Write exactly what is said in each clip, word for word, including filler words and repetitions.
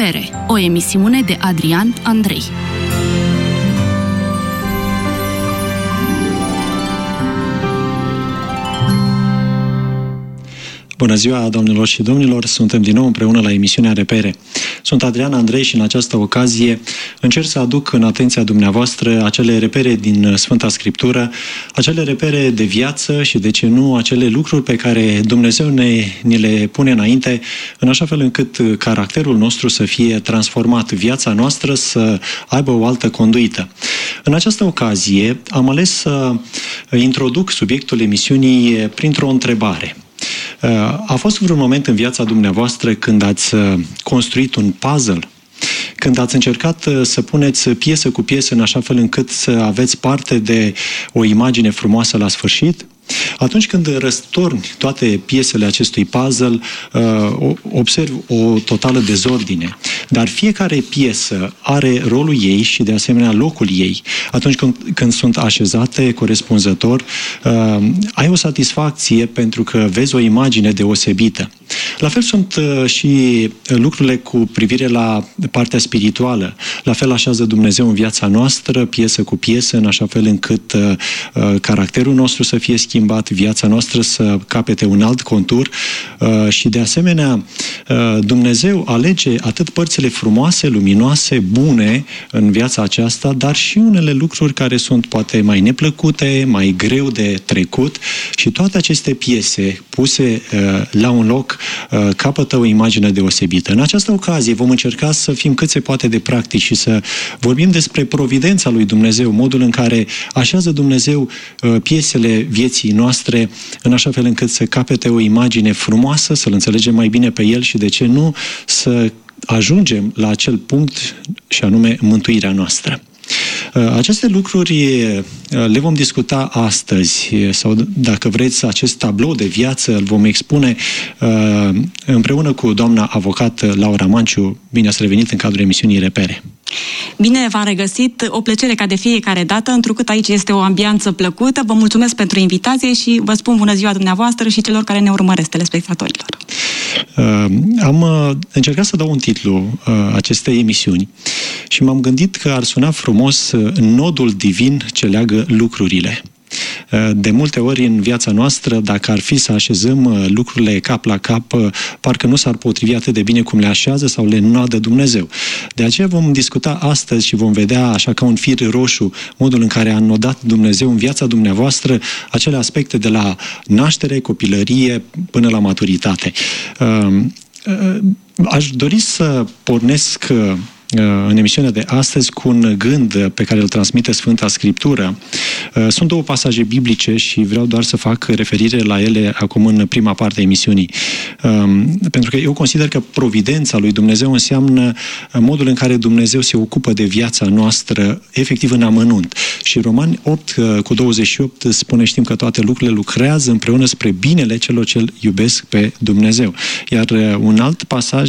Repere, o emisiune de Adrian Andrei. Bună ziua, domnilor și domnilor! Suntem din nou împreună la emisiunea Repere. Sunt Adrian Andrei și în această ocazie încerc să aduc în atenția dumneavoastră acele repere din Sfânta Scriptură, acele repere de viață și, de ce nu, acele lucruri pe care Dumnezeu ne, ni le pune înainte, în așa fel încât caracterul nostru să fie transformat, viața noastră să aibă o altă conduită. În această ocazie am ales să introduc subiectul emisiunii printr-o întrebare. A fost vreun moment în viața dumneavoastră când ați construit un puzzle? Când ați încercat să puneți piesă cu piesă în așa fel încât să aveți parte de o imagine frumoasă la sfârșit? Atunci când răstorni toate piesele acestui puzzle, observi o totală dezordine. Dar fiecare piesă are rolul ei și, de asemenea, locul ei. Atunci când, când sunt așezate corespunzător, ai o satisfacție pentru că vezi o imagine deosebită. La fel sunt și lucrurile cu privire la partea spirituală. La fel așează Dumnezeu în viața noastră, piesă cu piesă, în așa fel încât caracterul nostru să fie schimbat, viața noastră să capete un alt contur și, de asemenea, Dumnezeu alege atât părțile frumoase, luminoase, bune în viața aceasta, dar și unele lucruri care sunt poate mai neplăcute, mai greu de trecut, și toate aceste piese puse la un loc capătă o imagine deosebită. În această ocazie vom încerca să fim cât se poate de practici și să vorbim despre providența lui Dumnezeu, modul în care așează Dumnezeu piesele vieții noastre în așa fel încât să capete o imagine frumoasă, să-L înțelegem mai bine pe El și, de ce nu, să ajungem la acel punct și anume mântuirea noastră. Aceste lucruri le vom discuta astăzi, sau, dacă vreți, acest tablou de viață îl vom expune împreună cu doamna avocat Laura Manciu. Bine ați revenit în cadrul emisiunii Repere. Bine v-am regăsit, o plăcere ca de fiecare dată, întrucât aici este o ambianță plăcută. Vă mulțumesc pentru invitație și vă spun bună ziua dumneavoastră și celor care ne urmăresc, telespectatorilor. Uh, am uh, încercat să dau un titlu uh, acestei emisiuni și m-am gândit că ar suna frumos uh, nodul divin ce leagă lucrurile. De multe ori în viața noastră, dacă ar fi să așezăm lucrurile cap la cap, parcă nu s-ar potrivi atât de bine cum le așează sau le înnoadă Dumnezeu. De aceea vom discuta astăzi și vom vedea, așa ca un fir roșu, modul în care a înnodat Dumnezeu în viața dumneavoastră acele aspecte de la naștere, copilărie, până la maturitate. Aș dori să pornesc în emisiunea de astăzi cu un gând pe care îl transmite Sfânta Scriptură. Sunt două pasaje biblice și vreau doar să fac referire la ele acum în prima parte a emisiunii. Pentru că eu consider că providența lui Dumnezeu înseamnă modul în care Dumnezeu se ocupă de viața noastră efectiv în amănunt. Și Romani opt cu douăzeci și opt spune, știm că toate lucrurile lucrează împreună spre binele celor ce îl iubesc pe Dumnezeu. Iar un alt pasaj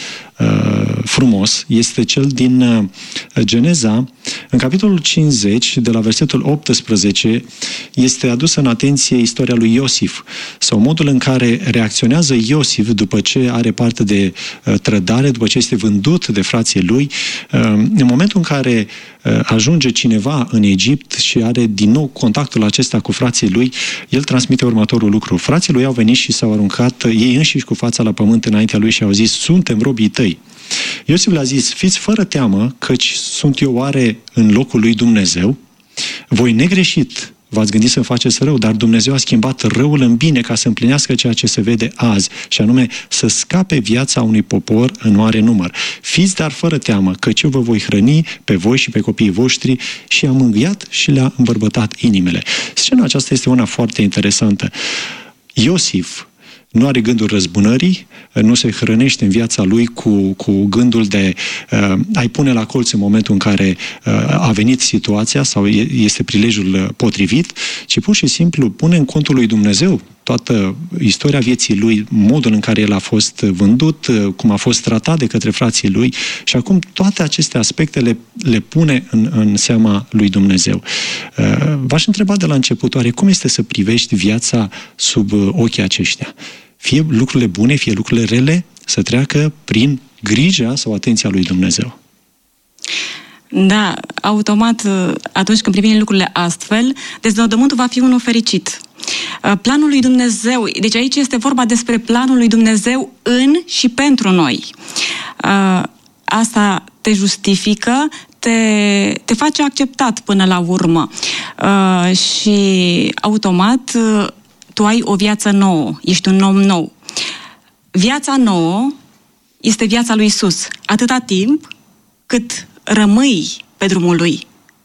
frumos este cel din Geneza, în capitolul cincizeci, de la versetul optsprezece, este adusă în atenție istoria lui Iosif, sau modul în care reacționează Iosif după ce are parte de trădare, după ce este vândut de frații lui. În momentul în care ajunge cineva în Egipt și are din nou contactul acesta cu frații lui, el transmite următorul lucru. Frații lui au venit și s-au aruncat ei înșiși cu fața la pământ înaintea lui și au zis: suntem robii tăi. Iosif le-a zis: fiți fără teamă, căci sunt eu oare în locul lui Dumnezeu? Voi negreșit v-ați gândit să-mi faceți rău, dar Dumnezeu a schimbat răul în bine ca să împlinească ceea ce se vede azi, și anume să scape viața unui popor în mare număr. Fiți dar fără teamă, căci eu vă voi hrăni pe voi și pe copiii voștri. Și a mângâiat și le-a îmbărbătat inimile. Scena aceasta este una foarte interesantă. Iosif nu are gândul răzbunării, nu se hrănește în viața lui cu, cu gândul de uh, a-i pune la colț în momentul în care uh, a venit situația sau este prilejul potrivit, ci pur și simplu pune în contul lui Dumnezeu toată istoria vieții lui, modul în care el a fost vândut, cum a fost tratat de către frații lui, și acum toate aceste aspecte le, le pune în, în seama lui Dumnezeu. V-aș întreba de la început, oare cum este să privești viața sub ochii aceștia? Fie lucrurile bune, fie lucrurile rele, să treacă prin grija sau atenția lui Dumnezeu. Da, automat, atunci când privim lucrurile astfel, deznodământul va fi unul fericit. Planul lui Dumnezeu, deci aici este vorba despre planul lui Dumnezeu în și pentru noi. Asta te justifică, te, te face acceptat până la urmă. Și automat tu ai o viață nouă, ești un om nou. Viața nouă este viața lui Iisus, atâta timp cât rămâi pe drumul lui.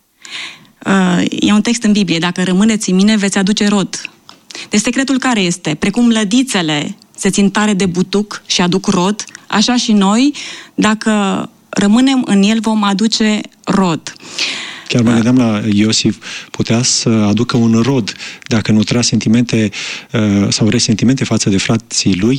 E un text în Biblie, dacă rămâneți în mine, veți aduce rod. Deci secretul care este? Precum lădițele se țin tare de butuc și aduc rod, așa și noi, dacă rămânem în el, vom aduce rod. Chiar mă gândeam la Iosif, putea să aducă un rod dacă nutra sentimente sau resentimente față de frații lui,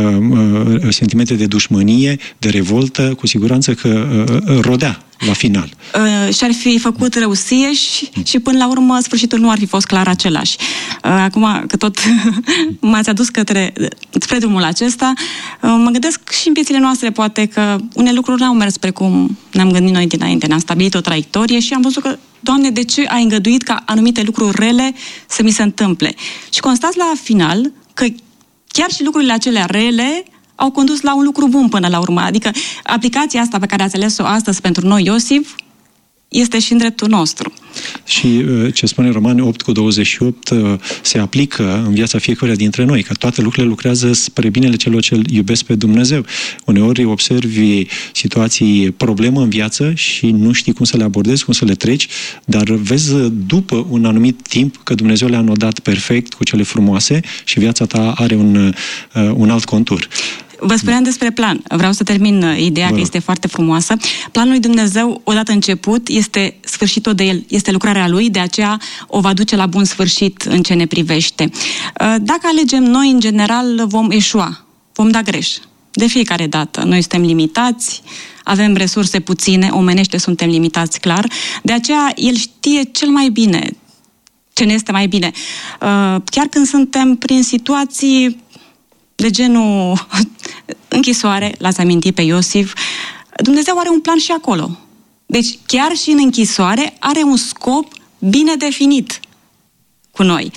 sentimente de dușmănie, de revoltă, cu siguranță că rodea la final. Și-ar fi făcut răusie și, și până la urmă sfârșitul nu ar fi fost clar același. Acum că tot m-ați adus către, spre drumul acesta, mă gândesc și în viețile noastre poate că unele lucruri n-au mers precum ne-am gândit noi dinainte, ne-am stabilit o traiectorie și am văzut că, Doamne, de ce ai îngăduit ca anumite lucruri rele să mi se întâmple? Și constați la final că chiar și lucrurile acelea rele au condus la un lucru bun până la urmă. Adică aplicația asta pe care ați ales-o astăzi pentru noi, Iosif, este și în dreptul nostru. Și ce spune Romani opt cu douăzeci și opt se aplică în viața fiecăruia dintre noi, că toate lucrurile lucrează spre binele celor ce îl iubesc pe Dumnezeu. Uneori observi situații problemă în viață și nu știi cum să le abordezi, cum să le treci, dar vezi după un anumit timp că Dumnezeu le-a nodat perfect cu cele frumoase și viața ta are un, un alt contur. Vă spuneam despre plan. Vreau să termin ideea Bă. că este foarte frumoasă. Planul lui Dumnezeu, odată început, este sfârșitul de el, este lucrarea lui, de aceea o va duce la bun sfârșit în ce ne privește. Dacă alegem noi, în general, vom eșua, vom da greș. De fiecare dată. Noi suntem limitați, avem resurse puține, omenește suntem limitați, clar. De aceea, el știe cel mai bine ce ne este mai bine. Chiar când suntem prin situații de genul închisoare, l-ați amintit pe Iosif, Dumnezeu are un plan și acolo. Deci chiar și în închisoare are un scop bine definit cu noi.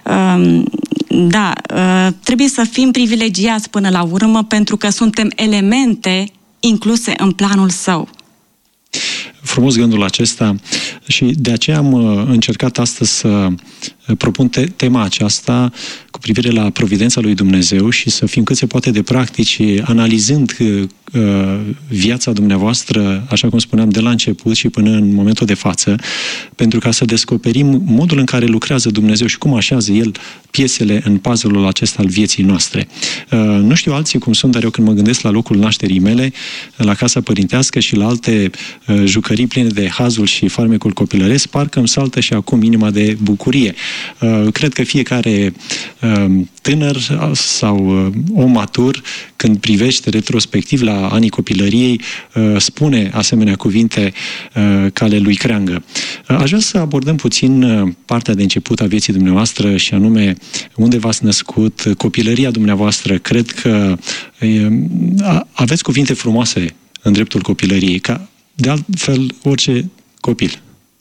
Da, trebuie să fim privilegiați până la urmă pentru că suntem elemente incluse în planul său. Frumos gândul acesta și de aceea am încercat astăzi să propun te- tema aceasta cu privire la providența lui Dumnezeu și să fim cât se poate de practici, analizând uh, viața dumneavoastră, așa cum spuneam, de la început și până în momentul de față, pentru ca să descoperim modul în care lucrează Dumnezeu și cum așează El piesele în puzzle-ul acesta al vieții noastre. Uh, nu știu alții cum sunt, dar eu când mă gândesc la locul nașterii mele, la casa părintească și la alte uh, jucării pline de hazul și farmecul copilăresc, parcă îmi saltă și acum inima de bucurie. Uh, cred că fiecare uh, tânăr sau uh, om matur, când privește retrospectiv la anii copilăriei, uh, spune asemenea cuvinte uh, ca ale lui Creangă. Uh, aș vrea să abordăm puțin uh, partea de început a vieții dumneavoastră și anume unde v-ați născut, copilăria dumneavoastră. Cred că uh, aveți cuvinte frumoase în dreptul copilăriei, ca de altfel orice copil.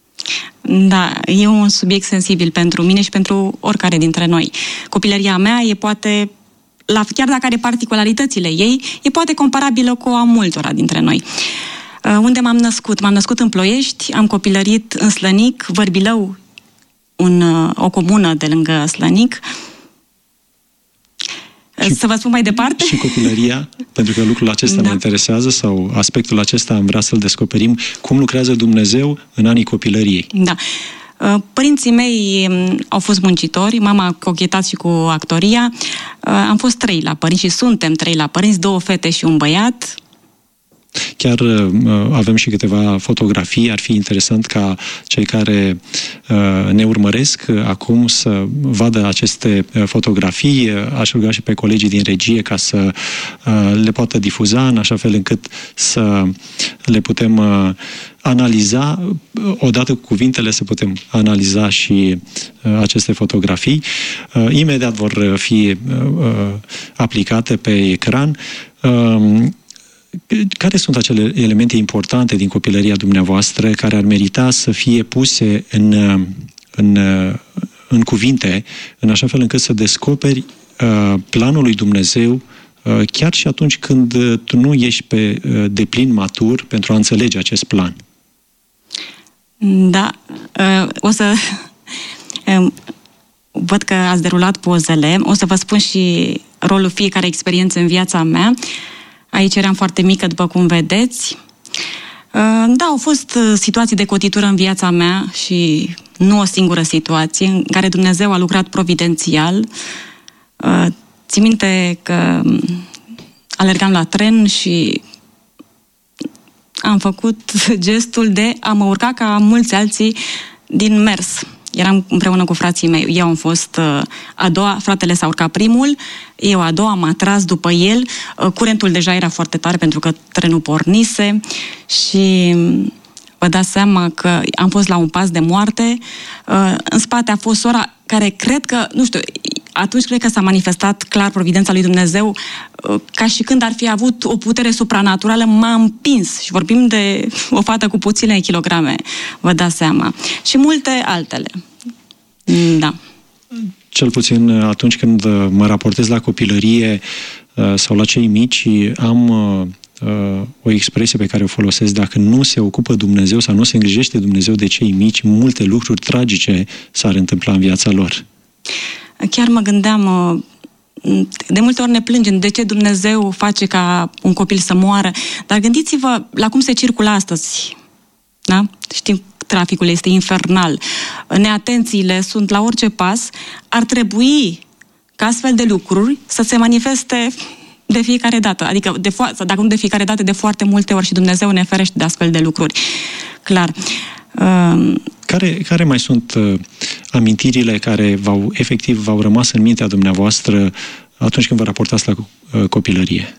Da, e un subiect sensibil pentru mine și pentru oricare dintre noi. Copilăria mea e poate, la, chiar dacă are particularitățile ei, e poate comparabilă cu a multora dintre noi. Uh, unde m-am născut? M-am născut în Ploiești, am copilărit în Slănic, Vărbilău, un, uh, o comună de lângă Slănic. Și, să vă spun mai departe? Și copilăria, pentru că lucrul acesta da. ne interesează sau aspectul acesta am vrea să-l descoperim. Cum lucrează Dumnezeu în anii copilăriei? Da. Părinții mei au fost muncitori, mama a cochetat și cu actoria. Am fost trei la părinți și suntem trei la părinți, două fete și un băiat. chiar avem și câteva fotografii. Ar fi interesant ca cei care ne urmăresc acum să vadă aceste fotografii. Aș ruga și pe colegii din regie ca să le poată difuza în așa fel încât să le putem analiza, odată cu cuvintele, să putem analiza și uh, aceste fotografii. Uh, imediat vor fi uh, aplicate pe ecran. Uh, care sunt acele elemente importante din copilăria dumneavoastră care ar merita să fie puse în, în, în cuvinte, în așa fel încât să descoperi uh, planul lui Dumnezeu uh, chiar și atunci când tu nu ești pe uh, deplin matur pentru a înțelege acest plan? Da, o să văd că ați derulat pozele, o să vă spun și rolul fiecare experiență în viața mea. Aici eram foarte mică, după cum vedeți. Da, au fost situații de cotitură în viața mea și nu o singură situație în care Dumnezeu a lucrat providențial. Țin minte că alergam la tren și am făcut gestul de a mă urca ca mulți alții din mers. Eram împreună cu frații mei. Eu am fost a doua, fratele s-a urcat primul, eu a doua, m-a tras după el. Curentul deja era foarte tare pentru că trenul pornise și vă dați seama că am fost la un pas de moarte. În spate a fost sora care cred că, nu știu, atunci cred că s-a manifestat clar providența lui Dumnezeu, ca și când ar fi avut o putere supranaturală, m-a împins. Și vorbim de o fată cu puține kilograme, vă dați seama. Și multe altele. Da. Cel puțin atunci când mă raportez la copilărie sau la cei mici, am o expresie pe care o folosesc: dacă nu se ocupă Dumnezeu sau nu se îngrijește Dumnezeu de cei mici, multe lucruri tragice s-ar întâmpla în viața lor. Chiar mă gândeam, de multe ori ne plângem de ce Dumnezeu face ca un copil să moară, dar gândiți-vă la cum se circulă astăzi. Da? Știm, traficul este infernal, neatențiile sunt la orice pas. Ar trebui ca astfel de lucruri să se manifeste de fiecare dată, adică de fo- dacă nu de fiecare dată, de foarte multe ori, și Dumnezeu ne ferește de astfel de lucruri. Clar. Um, Care, care mai sunt uh, amintirile care v-au, efectiv v-au rămas în mintea dumneavoastră atunci când vă raportați la uh, copilărie?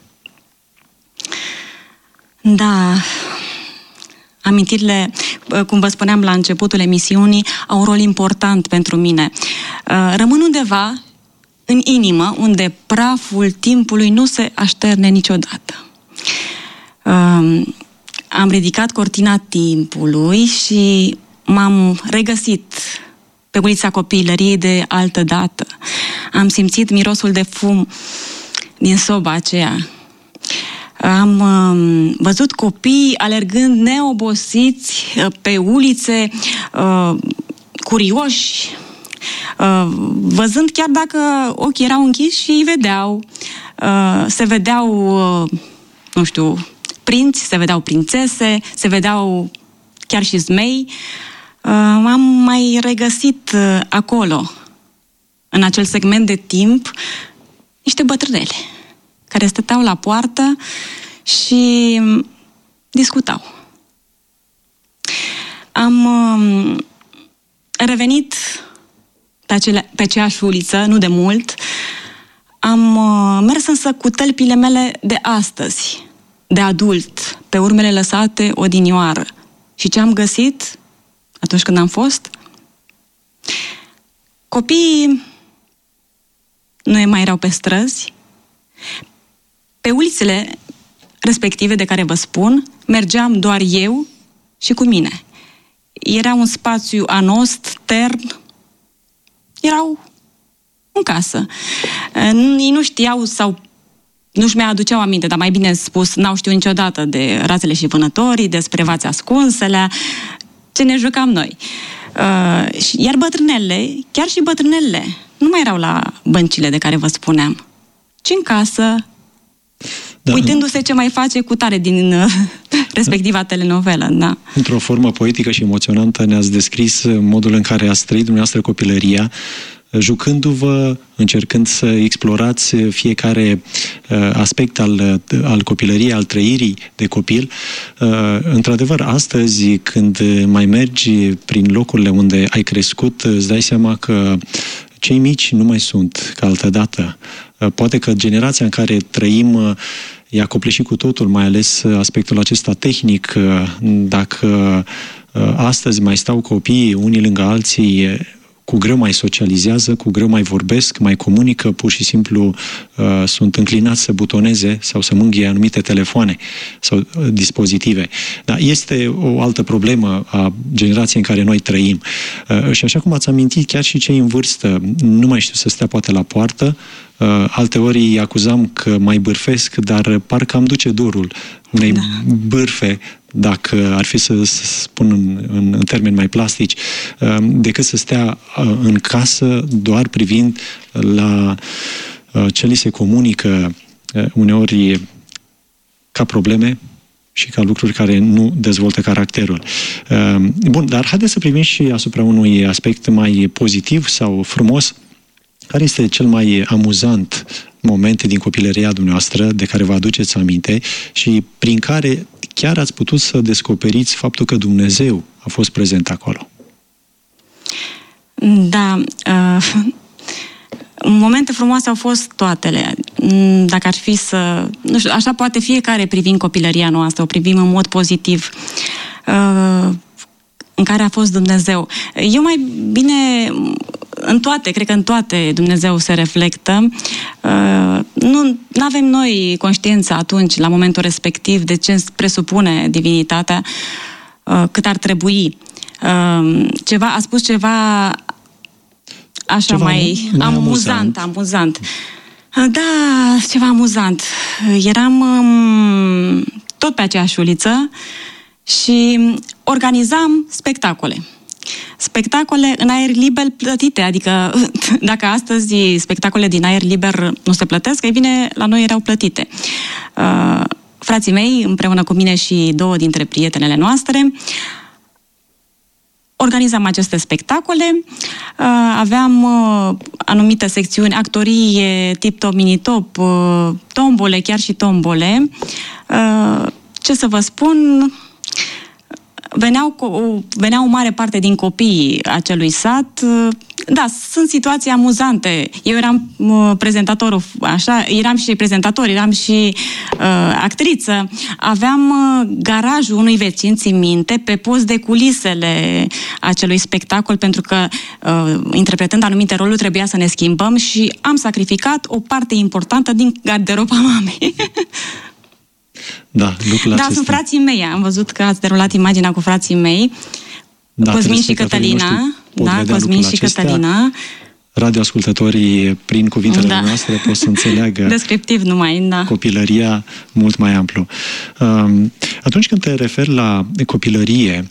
Da, amintirile, cum vă spuneam la începutul emisiunii, au un rol important pentru mine. Uh, rămân undeva în inimă, unde praful timpului nu se așterne niciodată. Uh, am ridicat cortina timpului și m-am regăsit pe ulița copilăriei de altă dată. Am simțit mirosul de fum din soba aceea. Am uh, văzut copii alergând neobosiți uh, pe ulițe, uh, curioși, uh, văzând chiar dacă ochii erau închiși și îi vedeau. Uh, se vedeau, uh, nu știu, prinți, se vedeau prințese, se vedeau chiar și zmei. Uh, am mai regăsit uh, acolo, în acel segment de timp, niște bătrânele care stăteau la poartă și discutau. Am uh, revenit pe, acele, pe aceeași uliță, nu de mult. Am uh, mers însă cu tălpile mele de astăzi, de adult, pe urmele lăsate odinioară. Și ce am găsit atunci când am fost? Copiii nu mai erau pe străzi. Pe ulițele respective de care vă spun, mergeam doar eu și cu mine. Era un spațiu anost, tern. Erau în casă. Ei nu știau sau nu-și mai aduceau aminte, dar mai bine spus, n-au știut niciodată de rațele și vânătorii, despre vați ascunselea, ce ne jucam noi. Uh, iar bătrânele, chiar și bătrânele, nu mai erau la băncile de care vă spuneam, ci în casă, da, uitându-se ce mai face cu tare din uh, respectiva telenovelă. Da. Într-o formă poetică și emoționantă ne-ați descris modul în care ați trăit dumneavoastră copilăria. jucându-vă, încercând să explorați fiecare aspect al, al copilăriei, al trăirii de copil. Într-adevăr, astăzi, când mai mergi prin locurile unde ai crescut, îți dai seama că cei mici nu mai sunt ca altădată. Poate că generația în care trăim i-a copleșit cu totul, mai ales aspectul acesta tehnic. Dacă astăzi mai stau copiii unii lângă alții, cu greu mai socializează, cu greu mai vorbesc, mai comunică, pur și simplu uh, sunt înclinați să butoneze sau să mânghie anumite telefoane sau uh, dispozitive. Dar este o altă problemă a generației în care noi trăim. Uh, și așa cum ați amintit, chiar și cei în vârstă nu mai știu să stea poate la poartă, uh, alteori îi acuzam că mai bârfesc, dar parcă am duce dorul unei da. bârfe, dacă ar fi să spun în, în, în termeni mai plastici, decât să stea în casă doar privind la ce li se comunică uneori ca probleme și ca lucruri care nu dezvoltă caracterul. Bun, dar haideți să privim și asupra unui aspect mai pozitiv sau frumos. Care este cel mai amuzant moment din copilăria dumneavoastră de care vă aduceți aminte și prin care chiar ați putut să descoperiți faptul că Dumnezeu a fost prezent acolo? Da, uh, momente frumoase au fost toatele. Dacă ar fi să... Nu știu, așa poate fiecare privind copilăria noastră, o privim în mod pozitiv. Uh, în care a fost Dumnezeu. Eu mai bine... În toate, cred că în toate Dumnezeu se reflectă. Uh, nu avem noi conștiință atunci, la momentul respectiv, de ce presupune divinitatea, uh, cât ar trebui. Uh, ceva, a spus ceva așa ceva mai amuzant, amuzant. Uh, da, ceva amuzant. Eram um, tot pe aceeași uliță și organizam spectacole. Spectacole în aer liber plătite, adică dacă astăzi spectacole din aer liber nu se plătesc, ei bine, la noi erau plătite. Uh, frații mei, împreună cu mine și două dintre prietenele noastre, organizam aceste spectacole, uh, aveam uh, anumite secțiuni, actorie, tip-top, mini-top, uh, tombole, chiar și tombole. Uh, ce să vă spun... Veneau, cu, veneau o mare parte din copiii acelui sat. Da, sunt situații amuzante. Eu eram uh, prezentatorul, așa, eram și prezentator, eram și uh, actriță. Aveam uh, garajul unui vecin, țin minte, pe post de culisele acelui spectacol, pentru că uh, interpretând anumite roluri trebuia să ne schimbăm și am sacrificat o parte importantă din garderoba mamei. Da, lucrul da acesta. Sunt frații mei. Am văzut că ați derulat imaginea cu frații mei. Da, Cosmin și Cătălina. Da, Cosmin și acestea. Cătălina. Radioascultătorii, prin cuvintele da. noastre, pot să înțeleagă descriptiv numai, da. copilăria mult mai amplu. Atunci când te referi la copilărie,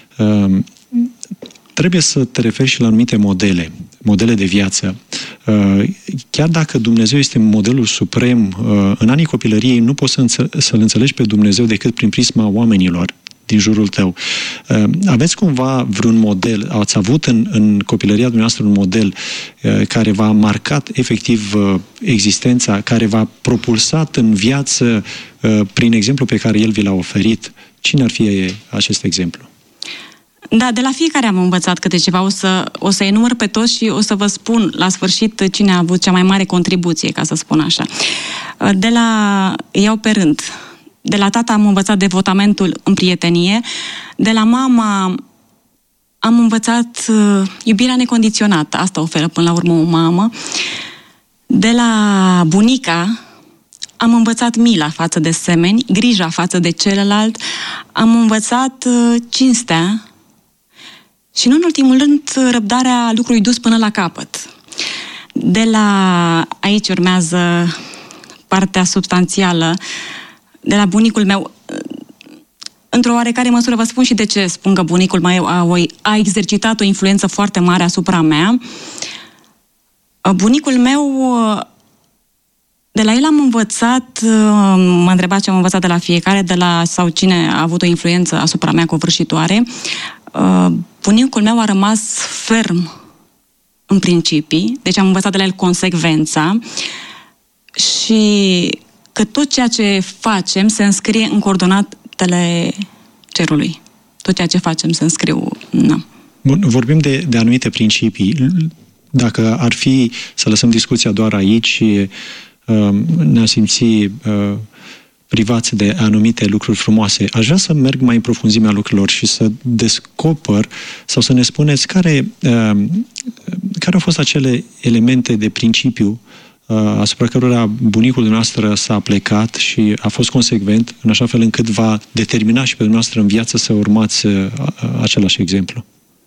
trebuie să te referi și la anumite modele, modele de viață. Chiar dacă Dumnezeu este modelul suprem, în anii copilăriei nu poți să-L înțelegi pe Dumnezeu decât prin prisma oamenilor din jurul tău. Aveți cumva vreun model, ați avut în, în copilăria dumneavoastră un model care v-a marcat efectiv existența, care v-a propulsat în viață prin exemplu pe care El vi l-a oferit? Cine ar fi acest exemplu? Da, de la fiecare am învățat câte ceva. O să, o să enumăr pe toți și o să vă spun la sfârșit cine a avut cea mai mare contribuție, ca să spun așa. De la... Iau pe rând. De la tata am învățat devotamentul în prietenie. De la mama am învățat iubirea necondiționată. Asta oferă până la urmă o mamă. De la bunica am învățat mila față de semeni, grija față de celălalt. Am învățat cinstea. Și nu în ultimul rând, răbdarea lucrului dus până la capăt. De la... Aici urmează partea substanțială. De la bunicul meu, într-o oarecare măsură vă spun și de ce spun că bunicul meu a, a exercitat o influență foarte mare asupra mea. Bunicul meu, de la el am învățat, mă întreba ce am învățat de la fiecare, de la sau cine a avut o influență asupra mea covârșitoare. Bunicul meu a rămas ferm în principii, deci am învățat de la el consecvența și că tot ceea ce facem se înscrie în coordonatele cerului. Tot ceea ce facem se înscriu... Na. Bun, vorbim de, de anumite principii. Dacă ar fi să lăsăm discuția doar aici, uh, ne-am simți uh, privați de anumite lucruri frumoase. Aș vrea să merg mai în profunzimea lucrurilor și să descoper sau să ne spuneți care, uh, care au fost acele elemente de principiu uh, asupra cărora bunicul dumneavoastră s-a plecat și a fost consecvent, în așa fel încât va determina și pe dumneavoastră în viață să urmați uh, același exemplu.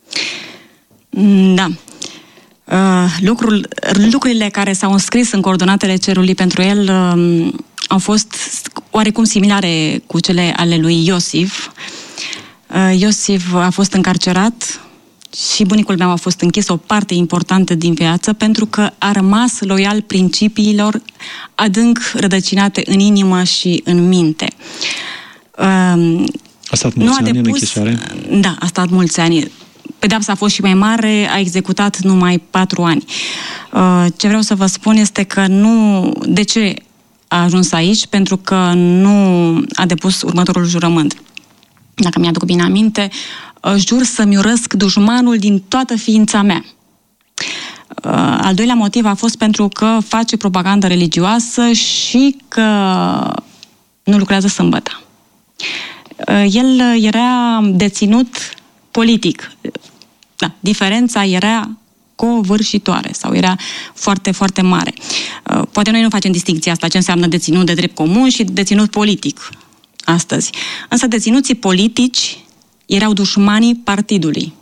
Da. Uh, lucrul, lucrurile care s-au înscris în coordonatele cerului pentru el uh, au fost oarecum similare cu cele ale lui Iosif. Uh, Iosif a fost încarcerat și bunicul meu a fost închis o parte importantă din viață pentru că a rămas loial principiilor adânc rădăcinate în inimă și în minte. Uh, a stat mulți ani în închisoare? Da, a stat mulți ani. Pedeapsa a fost și mai mare, a executat numai patru ani. Ce vreau să vă spun este că nu... De ce a ajuns aici? Pentru că nu a depus următorul jurământ. Dacă mi-aduc bine aminte, jur să-mi urăsc dușmanul din toată ființa mea. Al doilea motiv a fost pentru că face propagandă religioasă și că nu lucrează sâmbătă. El era deținut politic. Da, diferența era covârșitoare sau era foarte, foarte mare. Poate noi nu facem distincția asta, ce înseamnă deținut de drept comun și deținut politic astăzi. Însă deținuții politici erau dușmanii partidului.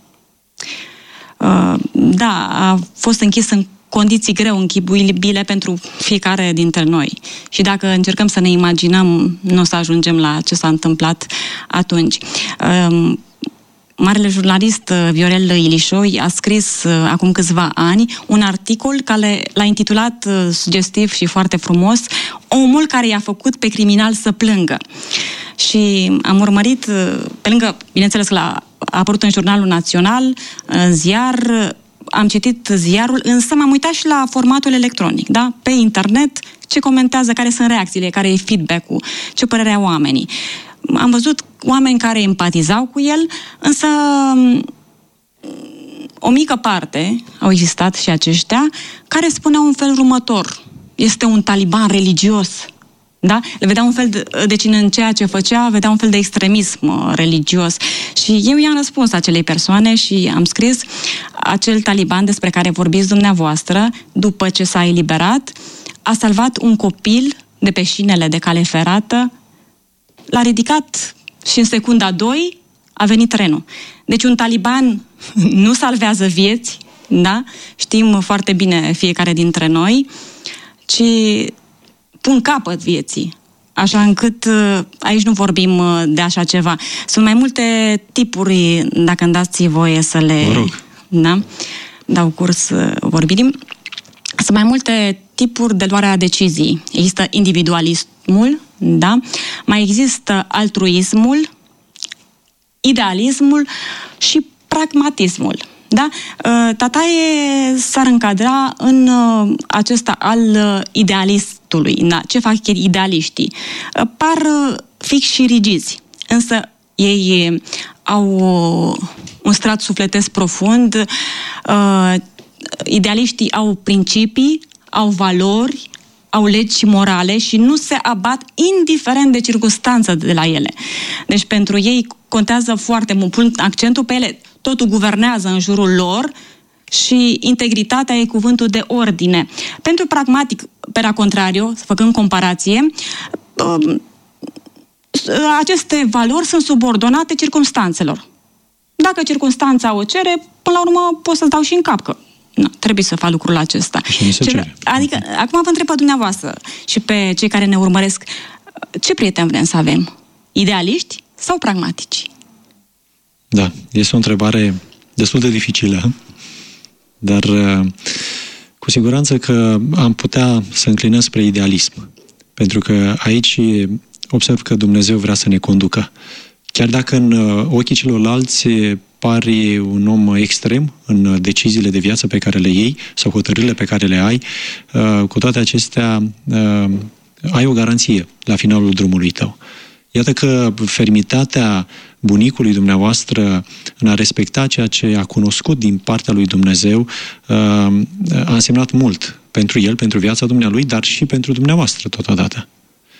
Da, a fost închis în condiții greu, închipuibile pentru fiecare dintre noi. Și dacă încercăm să ne imaginăm, nu o să ajungem la ce s-a întâmplat atunci. Marele jurnalist Viorel Ilișoi a scris acum câțiva ani un articol care l-a intitulat sugestiv și foarte frumos Omul care i-a făcut pe criminal să plângă. Și am urmărit, pe lângă, bineînțeles că a apărut în Jurnalul Național, în ziar, am citit ziarul, însă m-am uitat și la formatul electronic, da? Pe internet, ce comentează, care sunt reacțiile, care e feedback-ul, ce părere au oamenii. Am văzut oameni care empatizau cu el, însă o mică parte, au existat și aceștia, care spuneau un fel următor. Este un taliban religios. Da? Le vedea un fel de, deci în ceea ce făcea, vedea un fel de extremism religios. Și eu i-am răspuns acelei persoane și am scris acel taliban despre care vorbiți dumneavoastră, după ce s-a eliberat, a salvat un copil de pe șinele de cale ferată, l-a ridicat și în secunda doi a venit trenul. Deci un taliban nu salvează vieți, da? Știm foarte bine fiecare dintre noi, ci pun capăt vieții. Așa încât aici nu vorbim de așa ceva. Sunt mai multe tipuri, dacă îmi dați voie să le... Vă rog. Da? Dau curs vorbirii. Sunt mai multe tipuri de luare a decizii. Există individualismul, da? Mai există altruismul, idealismul și pragmatismul. Da? Tataie s-ar încadra în acesta al idealistului. Da? Ce fac idealiștii? Par fix și rigizi, însă ei au un strat sufletesc profund, idealiștii au principii, au valori, au legi morale și nu se abat indiferent de circunstanță de la ele. Deci pentru ei contează foarte mult, pun accentul pe ele, totul guvernează în jurul lor și integritatea e cuvântul de ordine. Pentru pragmatic, pe la contrario, făcând comparație, aceste valori sunt subordonate circumstanțelor. Dacă circunstanța o cere, până la urmă pot să-ți dau și în cap că nu, trebuie să fac lucrul acesta. Ce, adică, acum vă întreb pe dumneavoastră și pe cei care ne urmăresc, ce prieteni vrem să avem? Idealiști sau pragmatici? Da, este o întrebare destul de dificilă, dar cu siguranță că am putea să înclinăm spre idealism, pentru că aici observ că Dumnezeu vrea să ne conducă. Chiar dacă în ochii celorlalți pari un om extrem în deciziile de viață pe care le iei sau hotărârile pe care le ai. Cu toate acestea, ai o garanție la finalul drumului tău. Iată că fermitatea bunicului dumneavoastră în a respecta ceea ce a cunoscut din partea lui Dumnezeu a însemnat mult pentru el, pentru viața dumnealui, dar și pentru dumneavoastră totodată.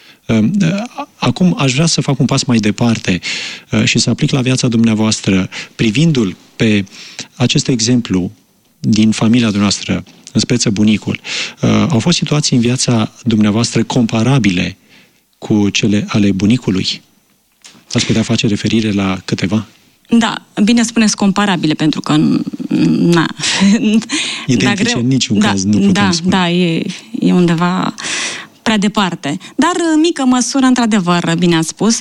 Acum aș vrea să fac un pas mai departe și să aplic la viața dumneavoastră, privindu-l pe acest exemplu din familia dumneavoastră, în speță bunicul. Au fost situații în viața dumneavoastră comparabile cu cele ale bunicului? Ați putea face referire la câteva? Da, bine spuneți comparabile, pentru că na, identice în niciun da, caz nu putem da, spune. Da, e, e undeva prea departe. Dar în mică măsură, într-adevăr, bine ați spus.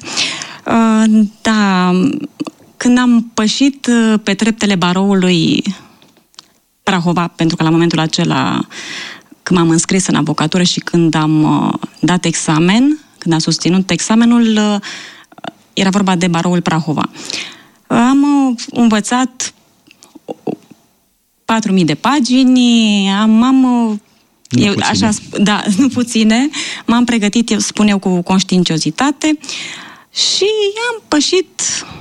Da, când am pășit pe treptele baroului Prahova, pentru că la momentul acela, când m-am înscris în avocatură și când am dat examen, când am susținut examenul, era vorba de baroul Prahova. Am învățat patru mii de pagini, am, am nu eu, așa, da, nu puține, m-am pregătit, eu spun eu, cu conștiinciozitate și am pășit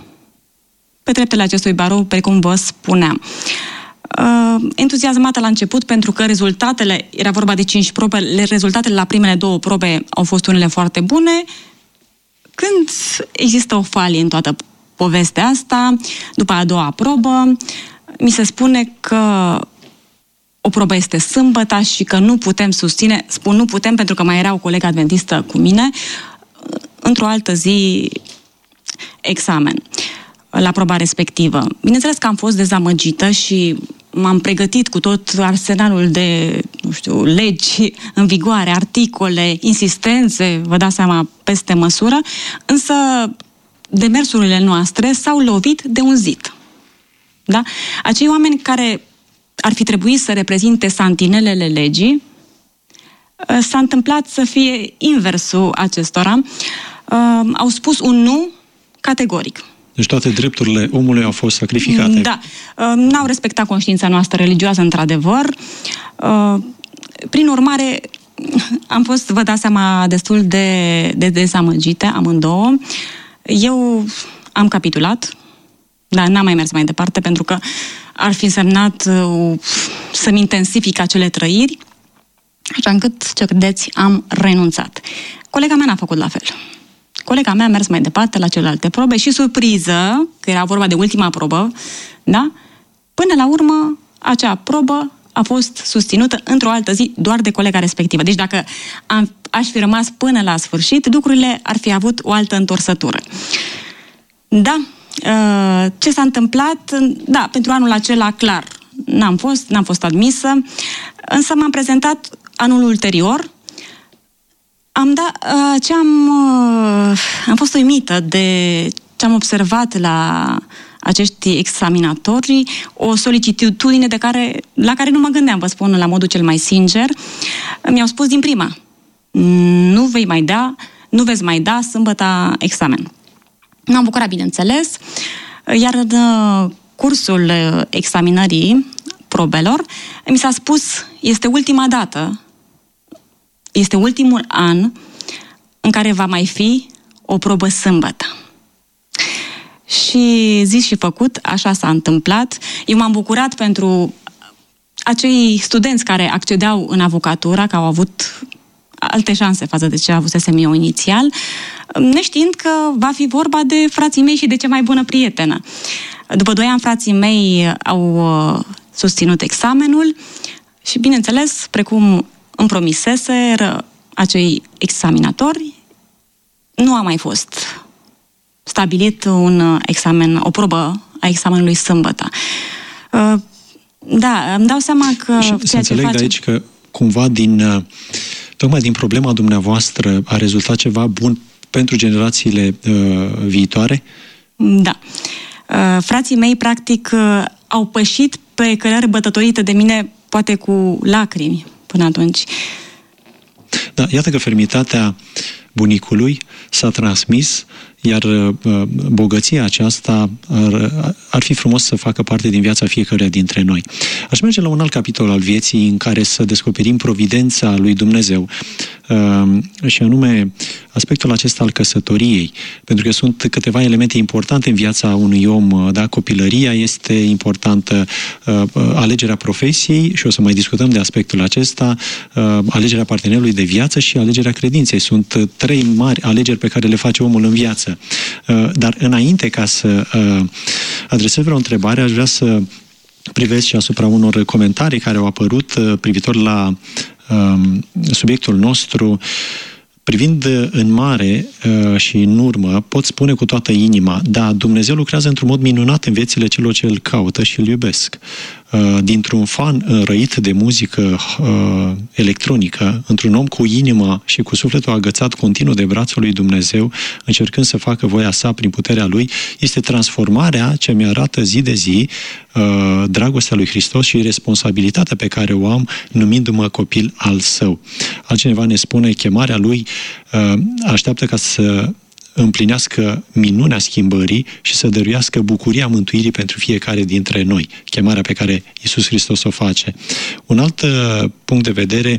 pe treptele acestui barou, precum vă spuneam. Uh, entuziasmată la început, pentru că rezultatele, era vorba de cinci probe, rezultatele la primele două probe au fost unele foarte bune. Când există o falie în toată povestea asta, după a doua probă, mi se spune că o probă este sâmbătă și că nu putem susține, spun nu putem pentru că mai era o colegă adventistă cu mine, într-o altă zi examen la proba respectivă. Bineînțeles că am fost dezamăgită și m-am pregătit cu tot arsenalul de, nu știu, legi în vigoare, articole, insistențe, vă dați seama, peste măsură, însă demersurile noastre s-au lovit de un zid. Da? Acei oameni care ar fi trebuit să reprezinte santinelele legii, s-a întâmplat să fie inversul acestora. Au spus un nu categoric. Deci toate drepturile omului au fost sacrificate. Da. N-au respectat conștiința noastră religioasă, într-adevăr. Prin urmare, am fost, vă dați seama, destul de, de dezamăgite, amândouă. Eu am capitulat, dar n-am mai mers mai departe, pentru că ar fi însemnat să-mi intensific acele trăiri, așa încât, ce credeți, am renunțat. Colega mea n-a făcut la fel. Colega mea a mers mai departe la celelalte probe și, surpriză, că era vorba de ultima probă, da? Până la urmă, acea probă a fost susținută într-o altă zi doar de colega respectivă. Deci dacă am, aș fi rămas până la sfârșit, lucrurile ar fi avut o altă întorsătură. Da, ce s-a întâmplat? Da, pentru anul acela, clar, n-am fost, n-am fost admisă, însă m-am prezentat anul ulterior. Am dat, ce am, am fost uimită de ce am observat la acești examinatori, o solicitudine de care, la care nu mă gândeam, vă spun, la modul cel mai sincer. Mi-au spus din prima, nu vei mai da, nu veți mai da sâmbătă examen. M-am bucurat, bineînțeles, iar în cursul examinării probelor mi s-a spus, este ultima dată, este ultimul an în care va mai fi o probă sâmbătă. Și zis și făcut, așa s-a întâmplat. Eu m-am bucurat pentru acei studenți care accedeau în avocatură, că au avut alte șanse față de ce avusesem eu inițial, neștiind că va fi vorba de frații mei și de cea mai bună prietenă. După doi ani, frații mei au susținut examenul și, bineînțeles, precum îmi promiseseră acei examinatori, nu a mai fost stabilit un examen, o probă a examenului sâmbătă. Da, îmi dau seama că și ceea să ce înțeleg face... de aici că cumva din, tocmai din problema dumneavoastră a rezultat ceva bun pentru generațiile uh, viitoare? Da. Uh, frații mei, practic, uh, au pășit pe cărări bătătorită de mine, poate cu lacrimi până atunci. Da, iată că fermitatea bunicului s-a transmis, iar bogăția aceasta ar, ar fi frumos să facă parte din viața fiecăruia dintre noi. Aș merge la un alt capitol al vieții în care să descoperim providența lui Dumnezeu, și anume aspectul acesta al căsătoriei, pentru că sunt câteva elemente importante în viața unui om. Da? Copilăria este importantă, alegerea profesiei, și o să mai discutăm de aspectul acesta, alegerea partenerului de viață și alegerea credinței. Sunt trei mari alegeri pe care le face omul în viață. Dar înainte ca să adresez vreo întrebare, aș vrea să privesc și asupra unor comentarii care au apărut privitor la subiectul nostru. Privind în mare și în urmă, pot spune cu toată inima, da, Dumnezeu lucrează într-un mod minunat în viețile celor ce îl caută și îl iubesc. Dintr-un fan înrăit de muzică electronică, într-un om cu inima și cu sufletul agățat continuu de brațul lui Dumnezeu, încercând să facă voia sa prin puterea lui, este transformarea ce mi-arată zi de zi dragostea lui Hristos și responsabilitatea pe care o am numindu-mă copil al său. Altcineva ne spune, chemarea lui așteaptă ca să împlinească minunea schimbării și să dăruiască bucuria mântuirii pentru fiecare dintre noi, chemarea pe care Iisus Hristos o face. Un alt punct de vedere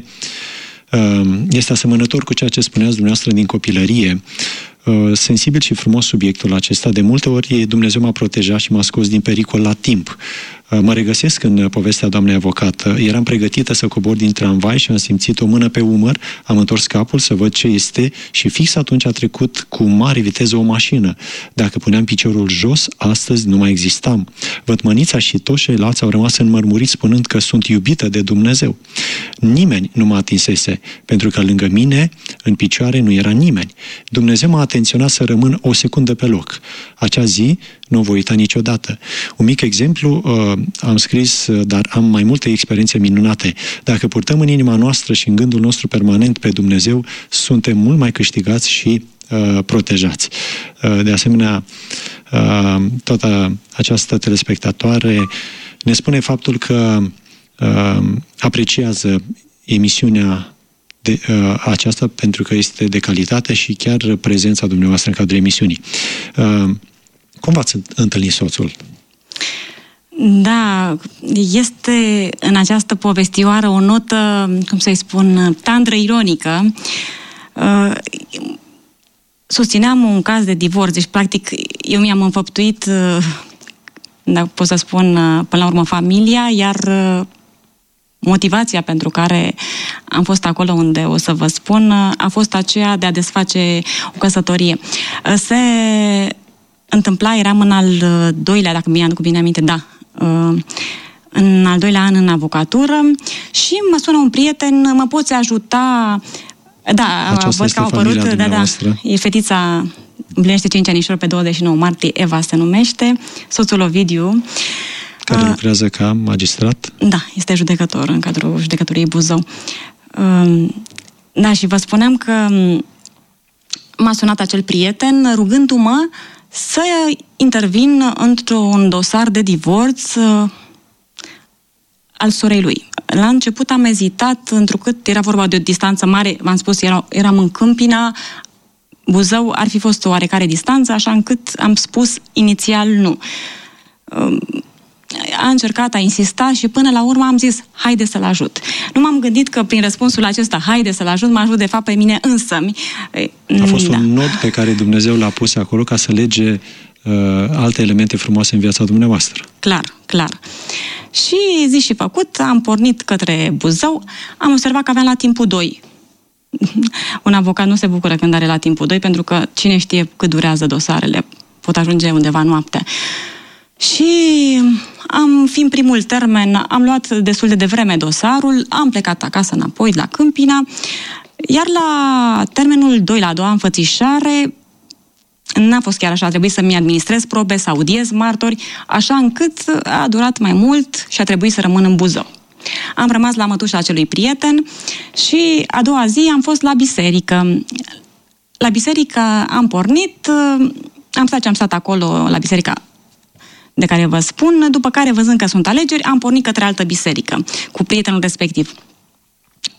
este asemănător cu ceea ce spuneați dumneavoastră din copilărie. Sensibil și frumos subiectul acesta. De multe ori Dumnezeu m-a protejat și m-a scos din pericol la timp. Mă regăsesc în povestea doamnei avocat. Eram pregătită să cobor din tramvai și am simțit o mână pe umăr, am întors capul să văd ce este și fix atunci a trecut cu mare viteză o mașină. Dacă puneam piciorul jos, astăzi nu mai existam. Vătmănița și toți ceilalți au rămas înmărmuriți spunând că sunt iubită de Dumnezeu. Nimeni nu mă atinsese, pentru că lângă mine, în picioare, nu era nimeni. Dumnezeu m-a atenționat să rămân o secundă pe loc. Acea zi nu o voi uita niciodată. Un mic exemplu, am scris, dar am mai multe experiențe minunate. Dacă purtăm în inima noastră și în gândul nostru permanent pe Dumnezeu, suntem mult mai câștigați și uh, protejați. Uh, de asemenea, uh, toată această telespectatoare ne spune faptul că uh, apreciază emisiunea de, uh, aceasta pentru că este de calitate și chiar prezența dumneavoastră în cadrul emisiunii. Uh, cum v-ați întâlnit soțul? Da, este în această povestioară o notă, cum să-i spun, tandră ironică. Uh, susțineam un caz de divorț, deci practic eu mi-am înfăptuit, uh, dacă pot să spun, uh, până la urmă familia, iar uh, motivația pentru care am fost acolo unde o să vă spun uh, a fost aceea de a desface o căsătorie. Uh, se întâmpla, eram în al doilea, dacă mi-am cu bine aminte, da, în al doilea an în avocatură și mă sună un prieten, mă poți ajuta? Da, aceasta văd că au apărut, da, da, e fetița, împlinește cinci anișori pe douăzeci și nouă martie, Eva se numește, soțul Ovidiu. Care uh, lucrează ca magistrat? Da, este judecător în cadrul judecătoriei Buzău. Uh, da, și vă spuneam că m-a sunat acel prieten rugându-mă să intervin într-un dosar de divorț uh, al sorei lui. La început am ezitat, întrucât era vorba de o distanță mare, v-am spus, era, eram în Câmpina, Buzău ar fi fost o oarecare distanță, așa încât am spus inițial nu. Uh, a încercat, a insistat și până la urmă am zis, haide să-l ajut. Nu m-am gândit că prin răspunsul acesta, haide să-l ajut, mă ajut de fapt pe mine însămi. A fost da. un nod pe care Dumnezeu l-a pus acolo ca să lege uh, alte elemente frumoase în viața dumneavoastră. Clar, clar. Și zi și făcut, am pornit către Buzău, am observat că aveam la timpul doi. Un avocat nu se bucură când are la timpul doi, pentru că cine știe cât durează dosarele, pot ajunge undeva noaptea. Și am, fiind primul termen, am luat destul de devreme dosarul, am plecat acasă înapoi la Câmpina, iar la termenul doi, la a doua înfățișare, n-a fost chiar așa, a trebuit să-mi administrez probe, să audiez martori, așa încât a durat mai mult și a trebuit să rămân în Buzău. Am rămas la mătușa acelui prieten și a doua zi am fost la biserică. La biserică am pornit, am stat ce am stat acolo la biserica de care vă spun, după care, văzând că sunt alegeri, am pornit către altă biserică cu prietenul respectiv.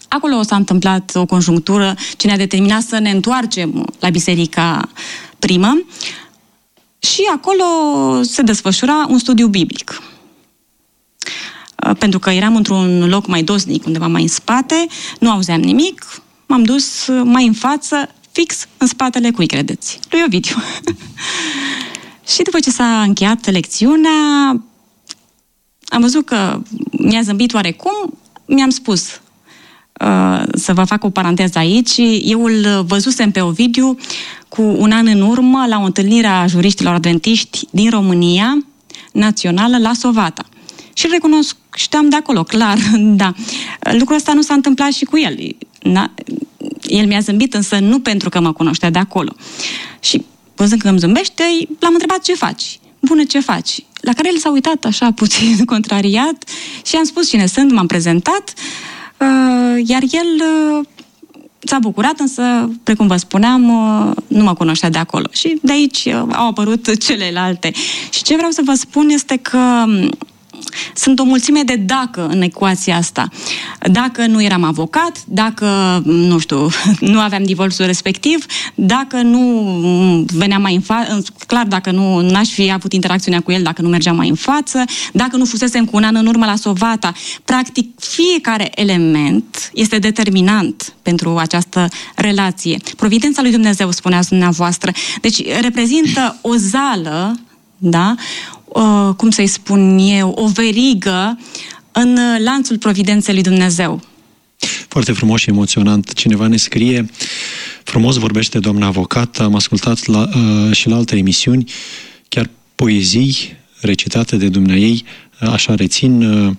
acolo s-a întâmplat o conjunctură ce ne-a determinat să ne întoarcem la biserica primă și acolo se desfășura un studiu biblic. Pentru că eram într-un loc mai dosnic, undeva mai în spate, nu auzeam nimic, m-am dus mai în față, fix în spatele, cui credeți? Lui Ovidiu. Și după ce s-a încheiat lecțiunea, am văzut că mi-a zâmbit oarecum, mi-am spus uh, să vă fac o paranteză aici. Eu îl văzusem pe Ovidiu cu un an în urmă la o întâlnire a juriștilor adventiști din România, națională, la Sovata. Și îl recunoșteam de acolo, clar, da. Lucrul ăsta nu s-a întâmplat și cu el. Na, el mi-a zâmbit, însă nu pentru că mă cunoștea de acolo. Și văzând că îmi zâmbește, l-am întrebat ce faci. Bună, ce faci? La care el s-a uitat așa puțin contrariat și am spus cine sunt, m-am prezentat, uh, iar el uh, s-a bucurat, însă, precum vă spuneam, uh, nu mă cunoștea de acolo. Și de aici uh, au apărut celelalte. Și ce vreau să vă spun este că sunt o mulțime de dacă în ecuația asta. Dacă nu eram avocat, dacă, nu știu, nu aveam divorțul respectiv, dacă nu veneam mai în față, clar, dacă nu n-aș fi avut interacțiunea cu el, dacă nu mergeam mai în față, dacă nu fusesem cu un an în urmă la Sovata. Practic, fiecare element este determinant pentru această relație. Providența lui Dumnezeu, spuneați dumneavoastră. Deci, reprezintă o zală, da? Uh, cum să-i spun eu, o verigă în lanțul providenței lui Dumnezeu. Foarte frumos și emoționant. Cineva ne scrie, frumos vorbește doamna avocat, am ascultat la, uh, și la alte emisiuni, chiar poezii recitate de dumneaei, așa rețin. Uh,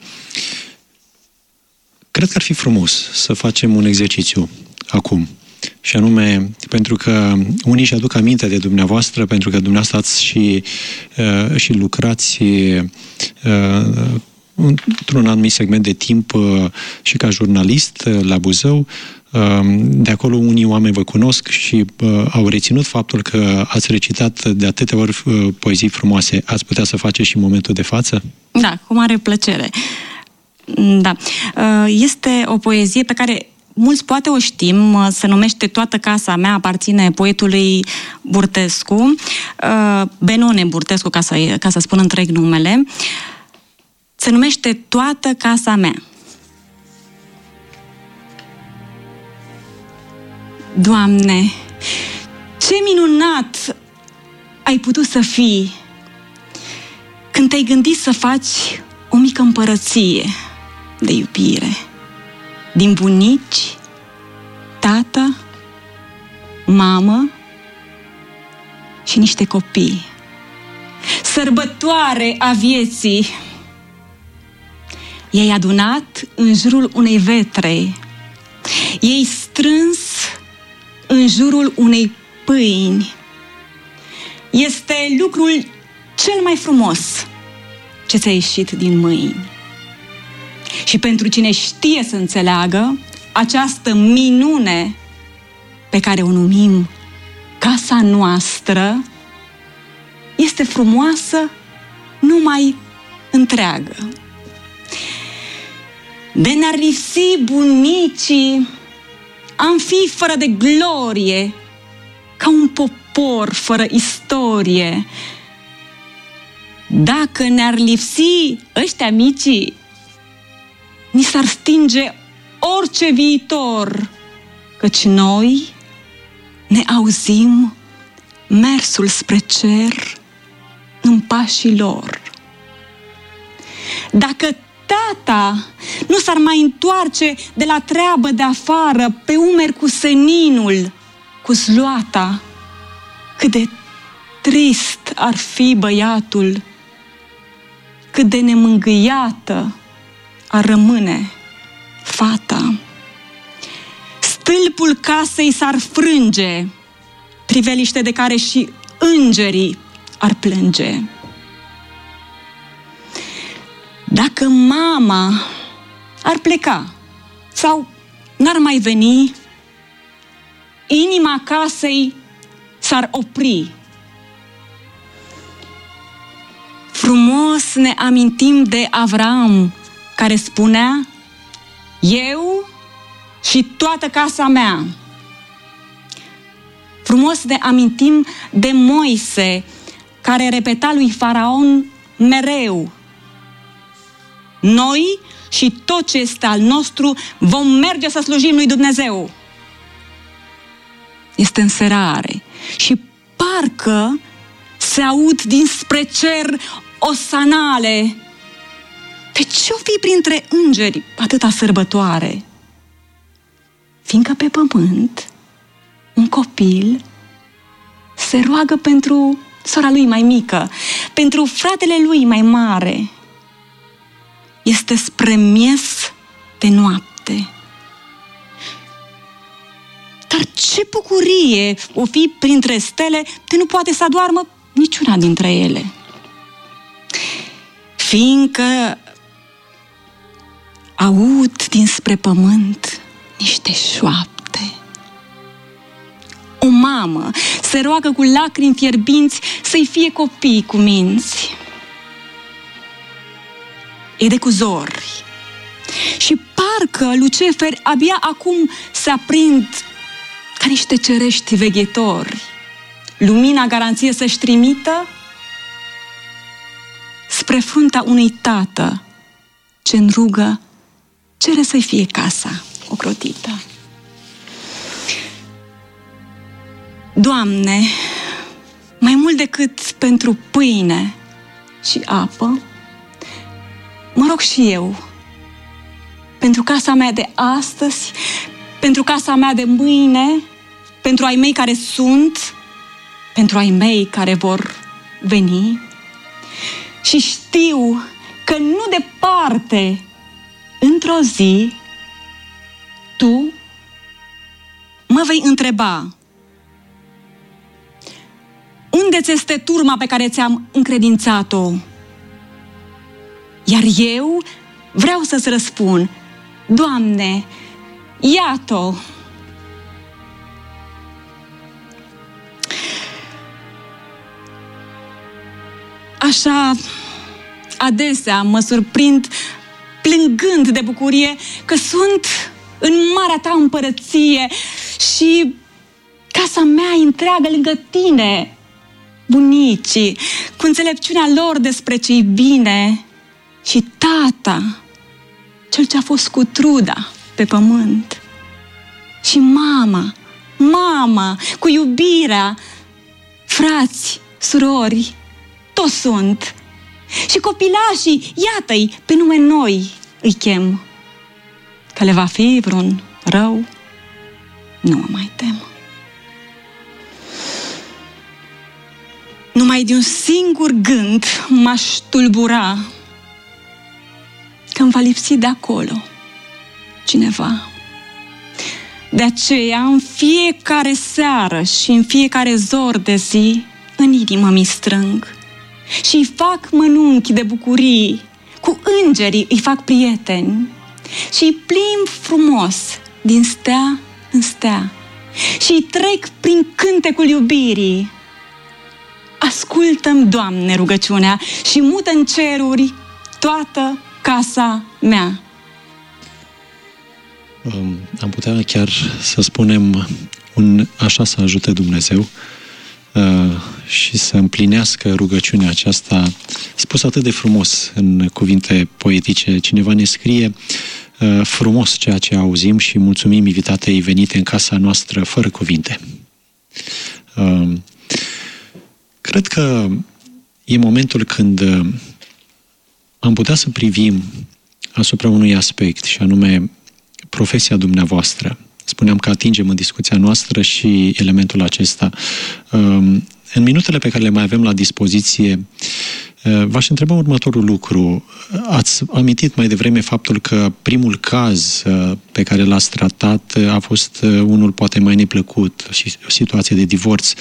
cred că ar fi frumos să facem un exercițiu acum. Și anume, pentru că unii își aduc aminte de dumneavoastră, pentru că dumneavoastră ați și, uh, și lucrați uh, într-un anumit segment de timp uh, și ca jurnalist uh, la Buzău. Uh, de acolo unii oameni vă cunosc și uh, au reținut faptul că ați recitat de atâtea ori uh, poezii frumoase. Ați putea să faceți și în momentul de față? Da, cu mare plăcere. Da. Uh, este o poezie pe care mulți poate o știm, se numește Toată casa mea, aparține poetului Burtescu, Benone Burtescu, ca să, ca să spun întreg numele. Se numește Toată casa mea. Doamne, ce minunat ai putut să fii când te-ai gândit să faci o mică împărăție de iubire. Din bunici, tată, mamă și niște copii. Sărbătoare a vieții. I-ai adunat în jurul unei vetre. I-ai strâns în jurul unei pâini. Este lucrul cel mai frumos ce ți-a ieșit din mâini. Și pentru cine știe să înțeleagă această minune pe care o numim casa noastră, este frumoasă numai întreagă. De ne-ar lipsi bunicii, am fi fără de glorie, ca un popor fără istorie. Dacă ne-ar lipsi ăștia micii, ni s-ar stinge orice viitor, căci noi ne auzim mersul spre cer în pașii lor. Dacă tata nu s-ar mai întoarce de la treabă de afară, pe umeri cu seninul, cu zloata, cât de trist ar fi băiatul, cât de nemângâiată ar rămâne fata. Stâlpul casei s-ar frânge, priveliște de care și îngerii ar plânge. Dacă mama ar pleca sau n-ar mai veni, inima casei s-ar opri. Frumos ne amintim de Avram, care spunea: eu și toată casa mea. Frumos ne amintim de Moise, care repeta lui Faraon mereu: noi și tot ce este al nostru vom merge să slujim lui Dumnezeu. Este înserare și parcă se aud dinspre cer osanale. Pe ce-o fi printre îngeri atâta sărbătoare? Fiindcă pe pământ un copil se roagă pentru sora lui mai mică, pentru fratele lui mai mare. Este spre miez de noapte. Dar ce bucurie o fi printre stele de nu poate să adoarmă niciuna dintre ele. Fiindcă aud dinspre pământ niște șoapte. O mamă se roagă cu lacrimi fierbinți să-i fie copii cu minți. E de cu zori și parcă luceferi abia acum se aprind ca niște cerești veghetori. Lumina garanție să-și trimită spre fruntea unui tată ce-n rugă cere să-i fie casa ocrotită. Doamne, mai mult decât pentru pâine și apă, mă rog și eu pentru casa mea de astăzi, pentru casa mea de mâine, pentru ai mei care sunt, pentru ai mei care vor veni. Și știu că nu departe, într-o zi, tu mă vei întreba: unde-ți este turma pe care ți-am încredințat-o? Iar eu vreau să-ți răspund: Doamne, iată-o! Așa adesea mă surprind plângând de bucurie că sunt în marea ta împărăție și casa mea e întreagă lângă tine. Bunicii, cu înțelepciunea lor despre ce-i bine, și tata, cel ce a fost cu truda pe pământ, și mama, mama, cu iubirea, frați, surori, toți sunt. Și copilașii, iată-i, pe nume noi îi chem. Că le va fi vreun rău, nu mă mai tem. Numai de un singur gând m-aș tulbura, că îmi va lipsi de acolo cineva. De aceea, în fiecare seară și în fiecare zor de zi, în inimă mi strâng și îi fac mănunchi de bucurii, cu îngerii îi fac prieteni și îi plimb frumos din stea în stea și îi trec prin cântecul iubirii. Ascultă-mi, Doamne, rugăciunea și mută în ceruri toată casa mea. Um, am putea chiar să spunem un așa să ajute Dumnezeu uh, și să împlinească rugăciunea aceasta spus atât de frumos în cuvinte poetice. Cineva ne scrie uh, frumos ceea ce auzim și mulțumim invitatei venite în casa noastră fără cuvinte. Uh, cred că e momentul când uh, am putea să privim asupra unui aspect, și anume profesia dumneavoastră. Spuneam că atingem în discuția noastră și elementul acesta. În minutele pe care le mai avem la dispoziție, v-aș întreba următorul lucru. Ați amintit mai devreme faptul că primul caz pe care l-ați tratat a fost unul poate mai neplăcut, și o situație de divorț.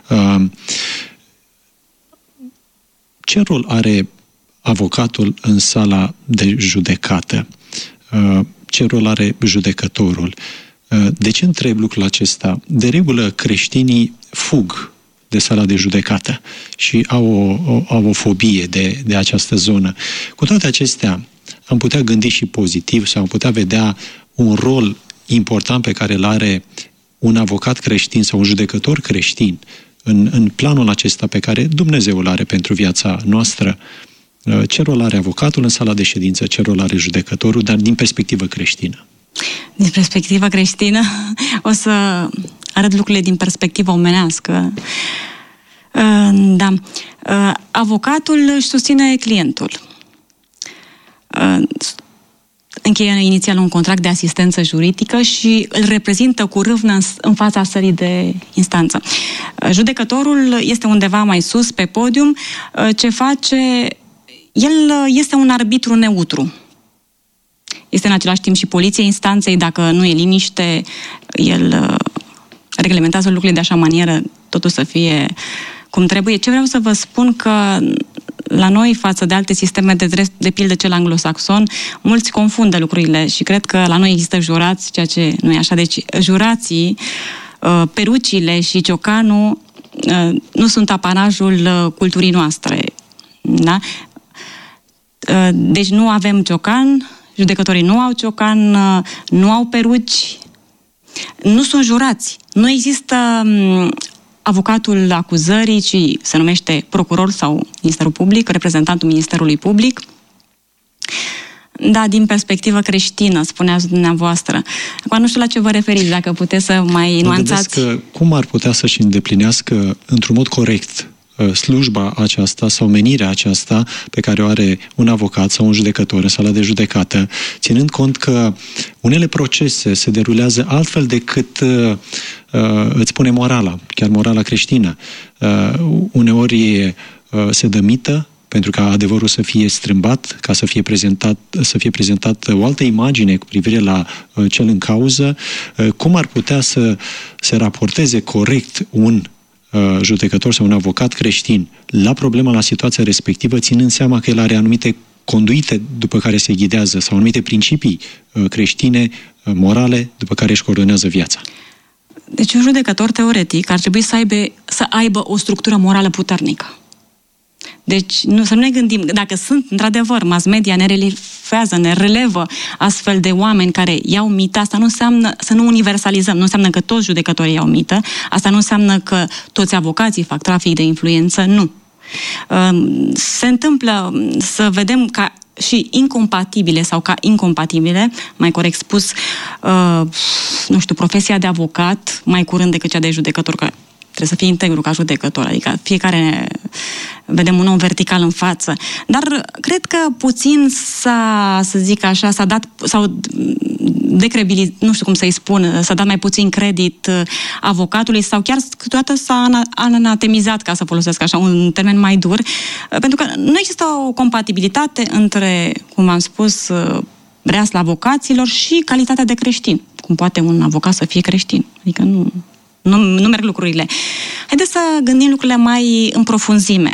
Ce rol are avocatul în sala de judecată? Ce rol are judecătorul? De ce întreb lucrul acesta? De regulă, creștinii fug de sala de judecată și au o, o, au o fobie de, de această zonă. Cu toate acestea, am putea gândi și pozitiv sau am putea vedea un rol important pe care îl are un avocat creștin sau un judecător creștin în, în planul acesta pe care Dumnezeu îl are pentru viața noastră, ce rol are avocatul în sala de ședință, ce rol are judecătorul, dar din perspectivă creștină? Din perspectivă creștină, o să arăt lucrurile din perspectivă omenească. Da. Avocatul își susține clientul. Încheie inițial un contract de asistență juridică și îl reprezintă cu râvnă în fața sălii de instanță. Judecătorul este undeva mai sus pe podium. Ce face? El este un arbitru neutru. Este în același timp și poliția instanței. Dacă nu e liniște, el reglementează lucrurile de așa manieră, totul să fie cum trebuie. Ce vreau să vă spun că la noi, față de alte sisteme de drept, de pildă cel anglosaxon, mulți confundă lucrurile și cred că la noi există jurați, ceea ce nu e așa. Deci jurații, perucile și ciocanul nu sunt apanajul culturii noastre. Da? Deci nu avem ciocan, judecătorii nu au ciocan, nu au peruci, nu sunt jurați. Nu există avocatul acuzării, ci se numește procuror sau Ministerul Public, reprezentantul Ministerului Public. Da, din perspectivă creștină, spuneați dumneavoastră. Acum nu știu la ce vă referiți, dacă puteți să mai nuanțați. Că cum ar putea să-și îndeplinească într-un mod corect slujba aceasta sau menirea aceasta pe care o are un avocat sau un judecător în sala de judecată, ținând cont că unele procese se derulează altfel decât uh, îți spune morala, chiar morala creștină. Uh, uneori uh, se dă mită pentru ca adevărul să fie strâmbat, ca să fie prezentat, să fie prezentat o altă imagine cu privire la uh, cel în cauză. Uh, cum ar putea să se raporteze corect un judecător sau un avocat creștin la problema, la situația respectivă, ținând seama că el are anumite conduite după care se ghidează sau anumite principii creștine, morale, după care își coordonează viața? Deci un judecător teoretic ar trebui să aibă, să aibă o structură morală puternică. Deci nu, să nu ne gândim, dacă sunt, într-adevăr, mass media ne relifează, ne relevă astfel de oameni care iau mită, asta nu înseamnă, să nu universalizăm, nu înseamnă că toți judecătorii iau mită, asta nu înseamnă că toți avocații fac trafic de influență, nu. Se întâmplă să vedem ca și incompatibile sau ca incompatibile, mai corect spus, nu știu, profesia de avocat, mai curând decât cea de judecător, că trebuie să fie integru ca judecător, adică fiecare vedem un om vertical în față. Dar cred că puțin s-a, să zic așa, s-a dat, sau decredibilizat, nu știu cum să-i spun, s-a dat mai puțin credit avocatului sau chiar câteodată s-a anatemizat, ca să folosesc așa un termen mai dur, pentru că nu există o compatibilitate între, cum am spus, breasla avocaților și calitatea de creștin. Cum poate un avocat să fie creștin? Adică nu... Nu, nu merg lucrurile. Haideți să gândim lucrurile mai în profunzime.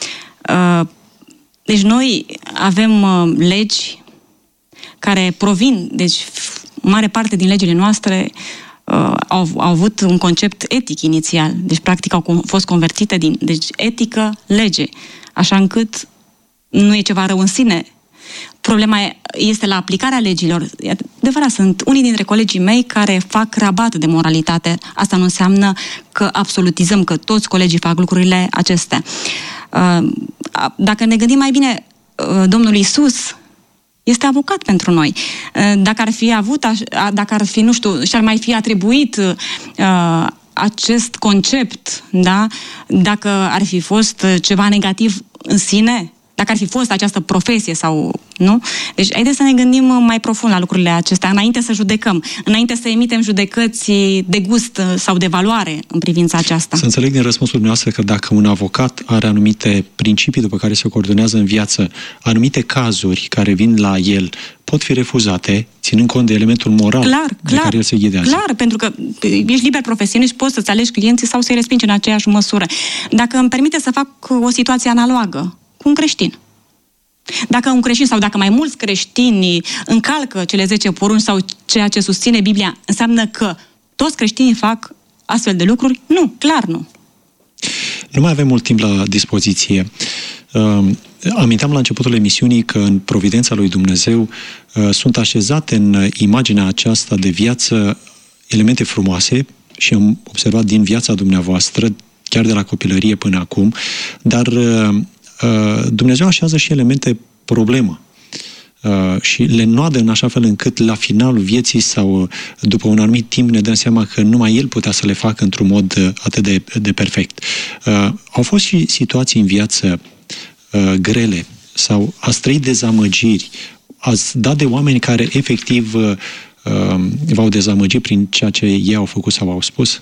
Deci noi avem legi care provin, deci mare parte din legile noastre au, au avut un concept etic inițial. Deci practic au fost convertite din deci etică, lege. Așa încât nu e ceva rău în sine. Problema este la aplicarea legilor. E adevărat, sunt unii dintre colegii mei care fac rabat de moralitate. Asta nu înseamnă că absolutizăm, că toți colegii fac lucrurile acestea. Dacă ne gândim mai bine, Domnul Iisus este avocat pentru noi. Dacă ar fi avut, dacă ar fi, nu știu, și-ar mai fi atribuit acest concept, da? Dacă ar fi fost ceva negativ în sine, dacă ar fi fost această profesie sau nu. Deci haideți să ne gândim mai profund la lucrurile acestea, înainte să judecăm, înainte să emitem judecăți de gust sau de valoare în privința aceasta. Să înțeleg din răspunsul dumneavoastră că dacă un avocat are anumite principii după care se coordonează în viață, anumite cazuri care vin la el pot fi refuzate, ținând cont de elementul moral clar, de clar, care el se ghidează. Clar, pentru că ești liber profesionist și poți să-ți alegi clienții sau să-i respingi în aceeași măsură. Dacă îmi permite să fac o situație analogă cu un creștin. Dacă un creștin sau dacă mai mulți creștini încalcă cele zece porunci sau ceea ce susține Biblia, înseamnă că toți creștinii fac astfel de lucruri? Nu, clar nu. Nu mai avem mult timp la dispoziție. Aminteam la începutul emisiunii că în providența lui Dumnezeu uh, sunt așezate în imaginea aceasta de viață elemente frumoase și am observat din viața dumneavoastră, chiar de la copilărie până acum, dar uh, uh, Dumnezeu așează și elemente problemă. Uh, și le noadă în așa fel încât la finalul vieții sau după un anumit timp ne dăm seama că numai El putea să le facă într-un mod uh, atât de, de perfect. Uh, au fost și situații în viață uh, grele sau ați trăit dezamăgiri, ați dat de oameni care efectiv uh, uh, v-au dezamăgit prin ceea ce ei au făcut sau au spus?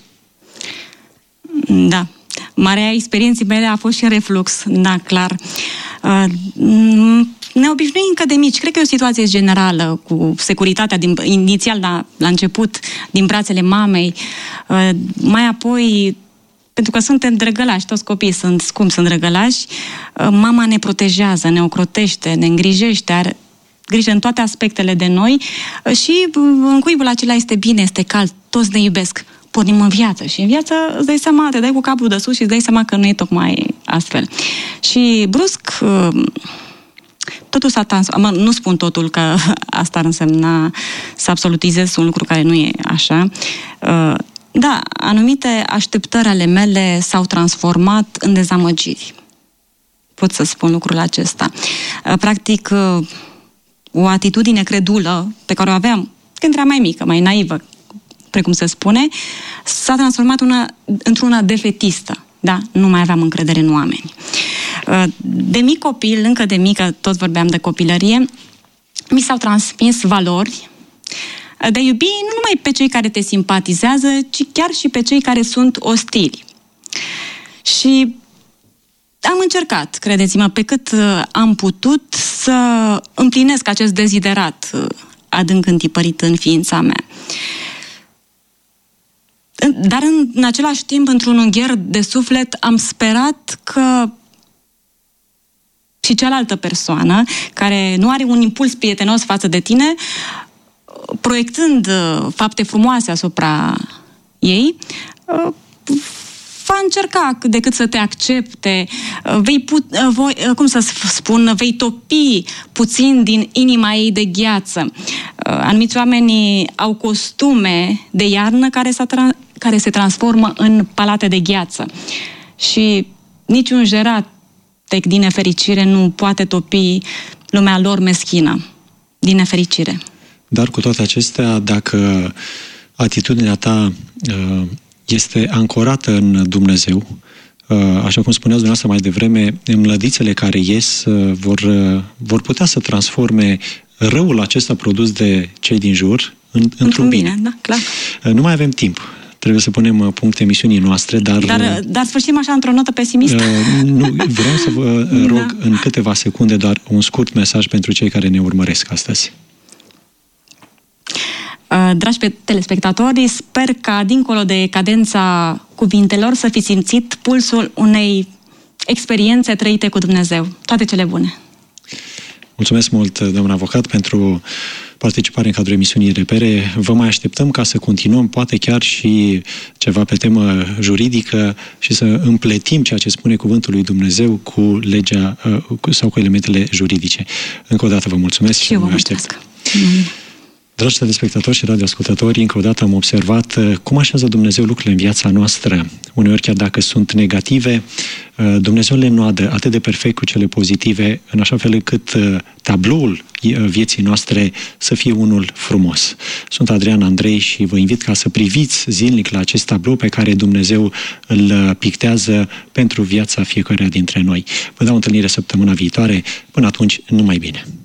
Da. Marea experienței mele a fost și în reflux, da, clar. Uh, ne obișnuim încă de mici. Cred că e o situație generală cu securitatea din, inițial la, la început din brațele mamei. Uh, mai apoi, pentru că suntem drăgălași, toți copiii sunt scumpi, sunt drăgălași, uh, mama ne protejează, ne ocrotește, ne îngrijește, are grijă în toate aspectele de noi uh, și uh, în cuibul acela este bine, este cald, toți ne iubesc. Pornim în viață și în viață îți dai seama, te dai cu capul de sus și îți dai seama că nu e tocmai astfel. Și brusc, totul s-a transformat, nu spun totul că asta ar însemna să absolutizez un lucru care nu e așa. Da, anumite așteptări ale mele s-au transformat în dezamăgiri. Pot să spun lucrul acesta. Practic, o atitudine credulă pe care o aveam când era mai mică, mai naivă, precum se spune, s-a transformat una, într-una defetistă. Da? Nu mai aveam încredere în oameni. De mic copil, încă de mică, tot vorbeam de copilărie, mi s-au transmis valori de iubi nu numai pe cei care te simpatizează, ci chiar și pe cei care sunt ostili. Și am încercat, credeți-mă, pe cât am putut să împlinesc acest deziderat adânc întipărit în ființa mea. Dar în, în același timp, într-un ungher de suflet, am sperat că și cealaltă persoană, care nu are un impuls prietenos față de tine, proiectând fapte frumoase asupra ei, va încerca decât să te accepte, vei put, voi, cum să spun, vei topi puțin din inima ei de gheață. Anumiți oameni au costume de iarnă care, s-a tra- care se transformă în palate de gheață. Și niciun jeratec din nefericire nu poate topi lumea lor meschină, din nefericire. Dar cu toate acestea, dacă atitudinea ta este ancorată în Dumnezeu, așa cum spuneați dumneavoastră mai devreme, mlădițele care ies vor, vor putea să transforme răul acesta produs de cei din jur în, într-un, într-un bine. bine. Da, clar. Nu mai avem timp. Trebuie să punem punct emisiunii noastre, dar... Dar, dar sfârșim așa într-o notă pesimistă? Nu, vreau să vă rog da. în câteva secunde doar un scurt mesaj pentru cei care ne urmăresc astăzi. Dragi telespectatori, sper ca, dincolo de cadența cuvintelor, să fi simțit pulsul unei experiențe trăite cu Dumnezeu. Toate cele bune! Mulțumesc mult, domnul avocat, pentru participare în cadrul emisiunii Repere. Vă mai așteptăm ca să continuăm, poate chiar și ceva pe temă juridică și să împletim ceea ce spune cuvântul lui Dumnezeu cu legea sau cu elementele juridice. Încă o dată vă mulțumesc și, și vă aștept. Dragi telespectatori și radioascultători, încă o dată am observat cum așează Dumnezeu lucrurile în viața noastră. Uneori, chiar dacă sunt negative, Dumnezeu le noadă atât de perfect cu cele pozitive, în așa fel încât tabloul vieții noastre să fie unul frumos. Sunt Adrian Andrei și vă invit ca să priviți zilnic la acest tablou pe care Dumnezeu îl pictează pentru viața fiecăruia dintre noi. Vă dau întâlnire săptămâna viitoare. Până atunci, numai bine!